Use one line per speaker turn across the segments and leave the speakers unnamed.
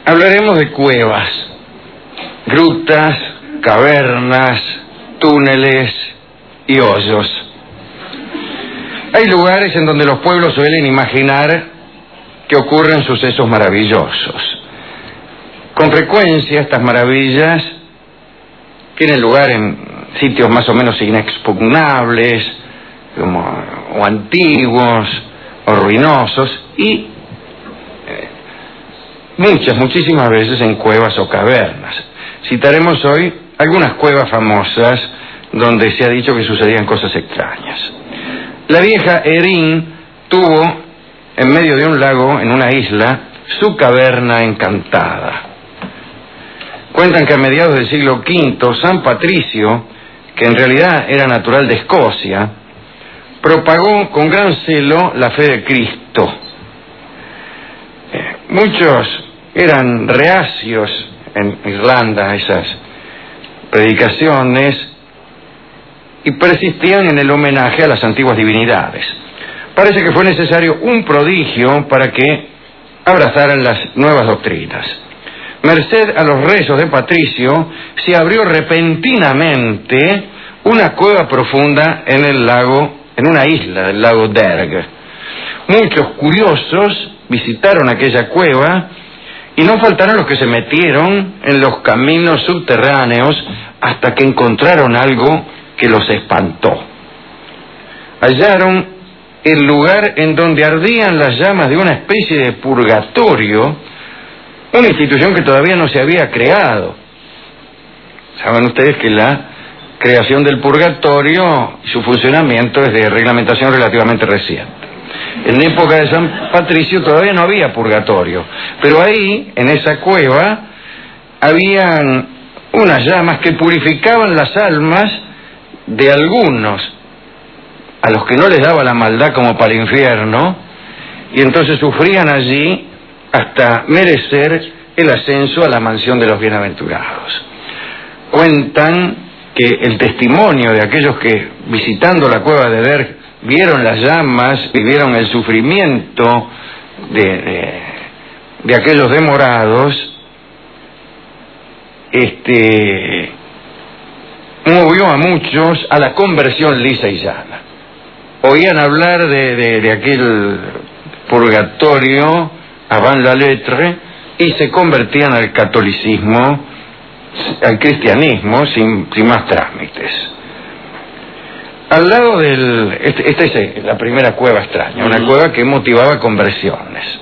Hablaremos de cuevas, grutas, cavernas, túneles y hoyos. Hay lugares en donde los pueblos suelen imaginar que ocurren sucesos maravillosos. Con frecuencia estas maravillas tienen lugar en sitios más o menos inexpugnables, o antiguos, o ruinosos, y muchísimas veces en cuevas o cavernas. Citaremos hoy algunas cuevas famosas donde se ha dicho que sucedían cosas extrañas. La vieja Erin tuvo, en medio de un lago, en una isla, su caverna encantada. Cuentan que a mediados del siglo V, San Patricio, que en realidad era natural de Escocia, propagó con gran celo la fe de Cristo. Muchos eran reacios en Irlanda a esas predicaciones y persistían en el homenaje a las antiguas divinidades. Parece que fue necesario un prodigio para que abrazaran las nuevas doctrinas. Merced a los rezos de Patricio, se abrió repentinamente una cueva profunda en el lago, en una isla del lago Derg. Muchos curiosos visitaron aquella cueva y no faltaron los que se metieron en los caminos subterráneos hasta que encontraron algo que los espantó. Hallaron el lugar en donde ardían las llamas de una especie de purgatorio, una institución que todavía no se había creado. Saben ustedes que la creación del purgatorio y su funcionamiento es de reglamentación relativamente reciente. En época de San Patricio todavía no había purgatorio, pero ahí, en esa cueva, habían unas llamas que purificaban las almas de algunos, a los que no les daba la maldad como para el infierno, y entonces sufrían allí hasta merecer el ascenso a la mansión de los bienaventurados. Cuentan que el testimonio de aquellos que, visitando la cueva de Derg, vieron las llamas, vivieron el sufrimiento de aquellos demorados, movió a muchos a la conversión lisa y llana. Oían hablar de aquel purgatorio avant la lettre y se convertían al catolicismo, al cristianismo, sin más trámites. Al lado esta es la primera cueva extraña, una cueva que motivaba conversiones.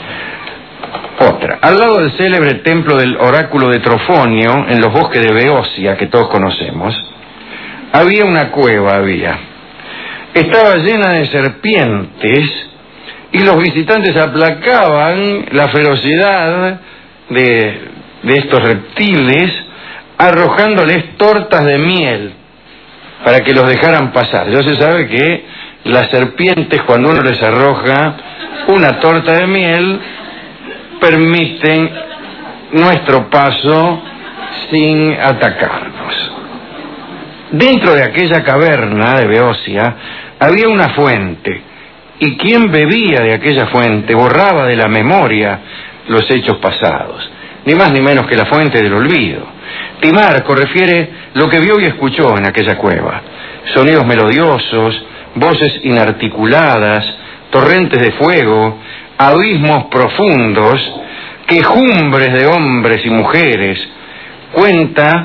Otra, al lado del célebre templo del oráculo de Trofonio, en los bosques de Beocia, que todos conocemos, había una cueva, estaba llena de serpientes, y los visitantes aplacaban la ferocidad de estos reptiles, arrojándoles tortas de miel, para que los dejaran pasar. Ya se sabe que las serpientes, cuando uno les arroja una torta de miel, permiten nuestro paso sin atacarnos. Dentro de aquella caverna de Beocia había una fuente, y quien bebía de aquella fuente borraba de la memoria los hechos pasados, ni más ni menos que la fuente del olvido. Timarco refiere lo que vio y escuchó en aquella cueva: sonidos melodiosos, voces inarticuladas, torrentes de fuego, abismos profundos, quejumbres de hombres y mujeres. Cuenta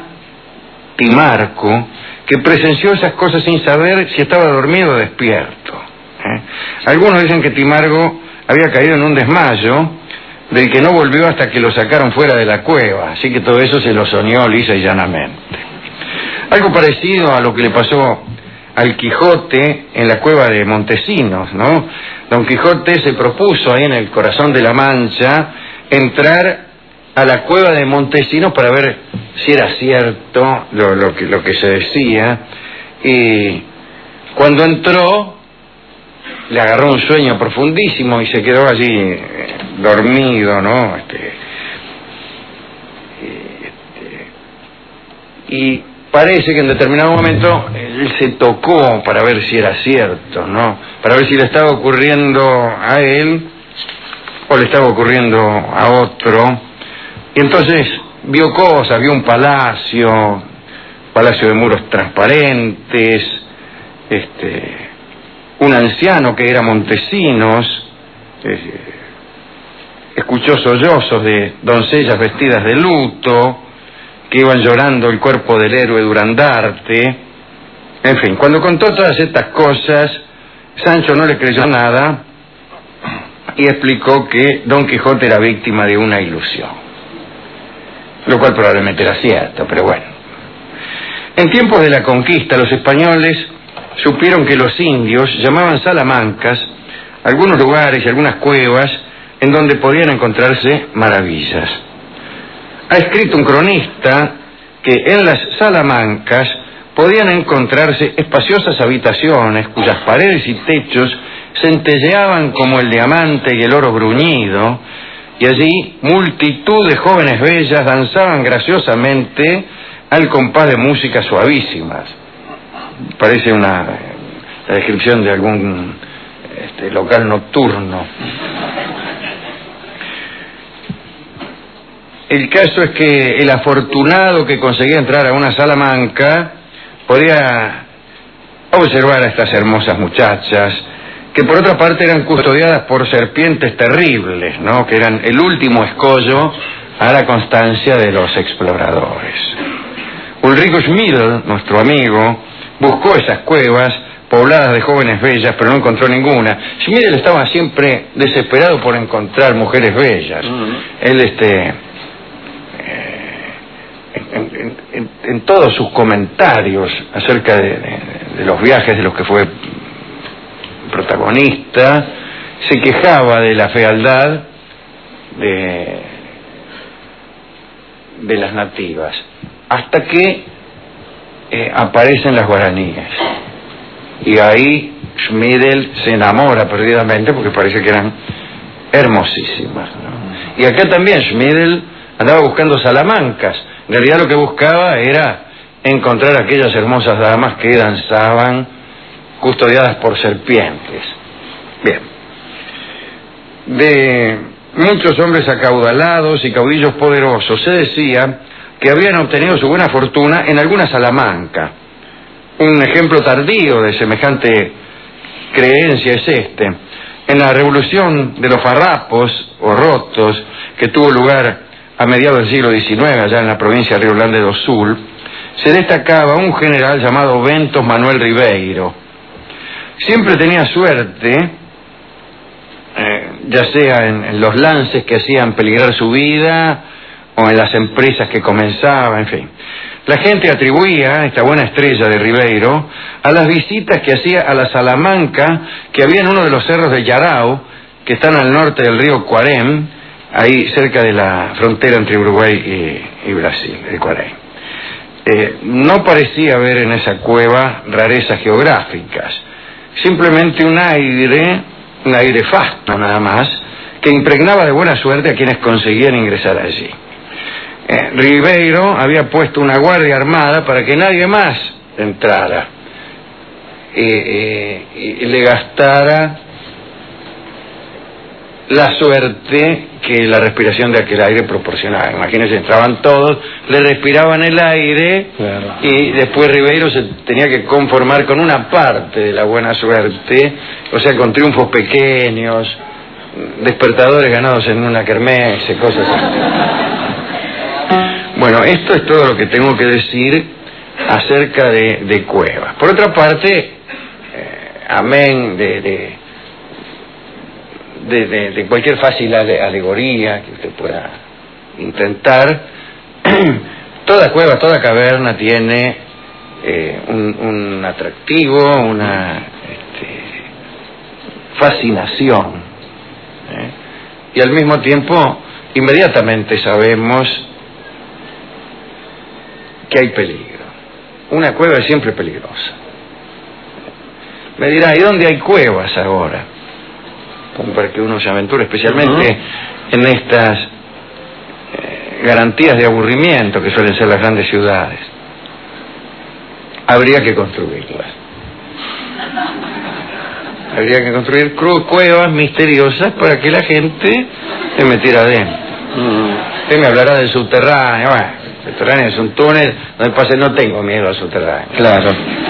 Timarco que presenció esas cosas sin saber si estaba dormido o despierto. Algunos dicen que Timarco había caído en un desmayo del que no volvió hasta que lo sacaron fuera de la cueva, así que todo eso se lo soñó lisa y llanamente. Algo parecido a lo que le pasó al Quijote en la cueva de Montesinos, ¿no? Don Quijote se propuso ahí en el corazón de la Mancha entrar a la cueva de Montesinos para ver si era cierto lo que se decía, y cuando entró le agarró un sueño profundísimo y se quedó allí dormido, ¿no? Y parece que en determinado momento él se tocó para ver si era cierto, ¿no? Para ver si le estaba ocurriendo a él o le estaba ocurriendo a otro. Y entonces vio cosas, vio un palacio de muros transparentes, un anciano que era Montesinos, escuchó sollozos de doncellas vestidas de luto, que iban llorando el cuerpo del héroe Durandarte. En fin, cuando contó todas estas cosas, Sancho no le creyó nada y explicó que Don Quijote era víctima de una ilusión, lo cual probablemente era cierto, pero bueno. En tiempos de la conquista, los españoles supieron que los indios llamaban salamancas algunos lugares y algunas cuevas en donde podían encontrarse maravillas. Ha escrito un cronista que en las salamancas podían encontrarse espaciosas habitaciones cuyas paredes y techos centelleaban como el diamante y el oro bruñido, y allí multitud de jóvenes bellas danzaban graciosamente al compás de músicas suavísimas. Parece la descripción de algún local nocturno. El caso es que el afortunado que conseguía entrar a una salamanca podía observar a estas hermosas muchachas, que por otra parte eran custodiadas por serpientes terribles, ¿no?, que eran el último escollo a la constancia de los exploradores. Ulrico Schmidl, nuestro amigo, buscó esas cuevas pobladas de jóvenes bellas, pero no encontró ninguna. Schmidl estaba siempre desesperado por encontrar mujeres bellas. Él, en todos sus comentarios acerca de los viajes de los que fue protagonista, se quejaba de la fealdad de las nativas, hasta que aparecen las guaraníes, y ahí Schmidl se enamora perdidamente porque parece que eran hermosísimas, ¿no? Y acá también Schmidl andaba buscando salamancas. En realidad lo que buscaba era encontrar aquellas hermosas damas que danzaban custodiadas por serpientes. Bien. De muchos hombres acaudalados y caudillos poderosos se decía que habían obtenido su buena fortuna en alguna salamanca. Un ejemplo tardío de semejante creencia es en la revolución de los farrapos o rotos que tuvo lugar a mediados del siglo XIX, allá en la provincia de Río Grande do Sul, se destacaba un general llamado Ventos Manuel Ribeiro. Siempre tenía suerte, ya sea en los lances que hacían peligrar su vida o en las empresas que comenzaba, en fin. La gente atribuía esta buena estrella de Ribeiro a las visitas que hacía a la Salamanca que había en uno de los cerros de Yarao, que están al norte del río Cuarem, ahí cerca de la frontera entre Uruguay y Brasil, el Cuarem. No parecía haber en esa cueva rarezas geográficas, simplemente un aire fasto nada más, que impregnaba de buena suerte a quienes conseguían ingresar allí. Ribeiro había puesto una guardia armada para que nadie más entrara y le gastara la suerte que la respiración de aquel aire proporcionaba. Imagínense, entraban todos, le respiraban el aire, claro, y después Ribeiro se tenía que conformar con una parte de la buena suerte, o sea, con triunfos pequeños, despertadores ganados en una kermesse, cosas así. Bueno, esto es todo lo que tengo que decir acerca de cuevas. Por otra parte, amén de cualquier fácil alegoría que usted pueda intentar, toda cueva, toda caverna tiene un atractivo, una fascinación, y al mismo tiempo inmediatamente sabemos que hay peligro. Una cueva es siempre peligrosa. Me dirá, ¿y dónde hay cuevas ahora? Como para que uno se aventure, especialmente en estas garantías de aburrimiento que suelen ser las grandes ciudades. Habría que construirlas. Habría que construir cuevas misteriosas para que la gente se metiera adentro. Usted me hablará del subterráneo. Bueno, el subterráneo es un túnel donde pase, no tengo miedo al subterráneo.
Claro.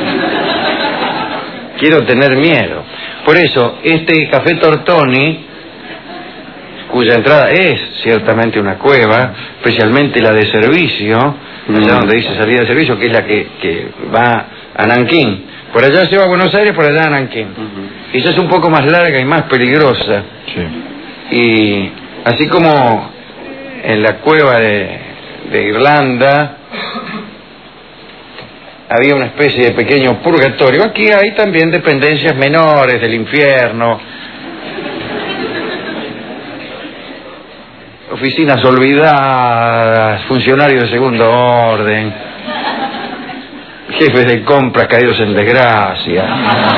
Quiero tener miedo. Por eso, este Café Tortoni, cuya entrada es ciertamente una cueva, especialmente la de servicio, allá donde dice salida de servicio, que es la que va a Nankín. Por allá se va a Buenos Aires, por allá a Nankín. Quizás es un poco más larga y más peligrosa.
Sí.
Y así como en la cueva de Irlanda había una especie de pequeño purgatorio, aquí hay también dependencias menores del infierno, oficinas olvidadas, funcionarios de segundo orden, jefes de compras caídos en desgracia,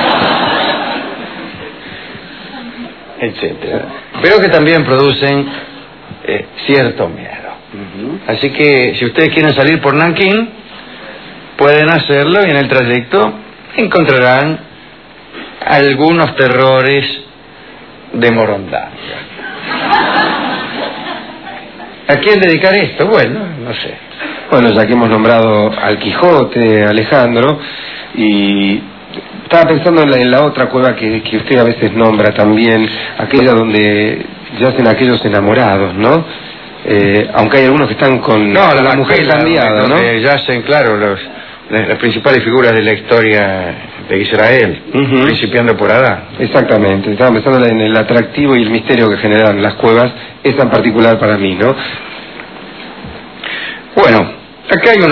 etcétera. Pero que también producen cierto miedo. Así que si ustedes quieren salir por Nankín, pueden hacerlo y en el trayecto encontrarán algunos terrores de Morondanga. ¿A quién dedicar esto? Bueno, no sé.
Bueno, ya que hemos nombrado al Quijote, Alejandro, y estaba pensando en la otra cueva que usted a veces nombra también, aquella donde yacen aquellos enamorados, ¿no? Aunque hay algunos que están con la mujer cambiada, ¿no?
Donde yacen, claro, las principales figuras de la historia de Israel, principiando por Adán.
Exactamente, estaba pensando en el atractivo y el misterio que generan las cuevas, esa en particular para mí, ¿no?
Bueno, acá hay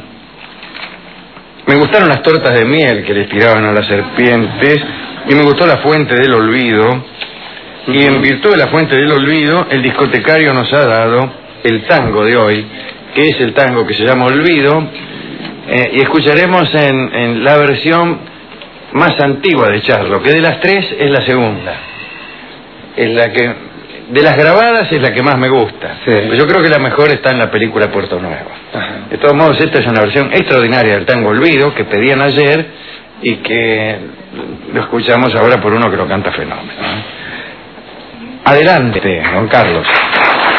me gustaron las tortas de miel que les tiraban a las serpientes, y me gustó la fuente del olvido, y en virtud de la fuente del olvido, el discotecario nos ha dado el tango de hoy, que es el tango que se llama Olvido, y escucharemos en la versión más antigua de Charlo, que de las tres es la segunda. Es la que, de las grabadas, es la que más me gusta.
Sí.
Pero yo creo que la mejor está en la película Puerto Nuevo. Ajá. De todos modos, esta es una versión extraordinaria del tango Olvido, que pedían ayer, y que lo escuchamos ahora por uno que lo canta fenómeno. Adelante, don Carlos.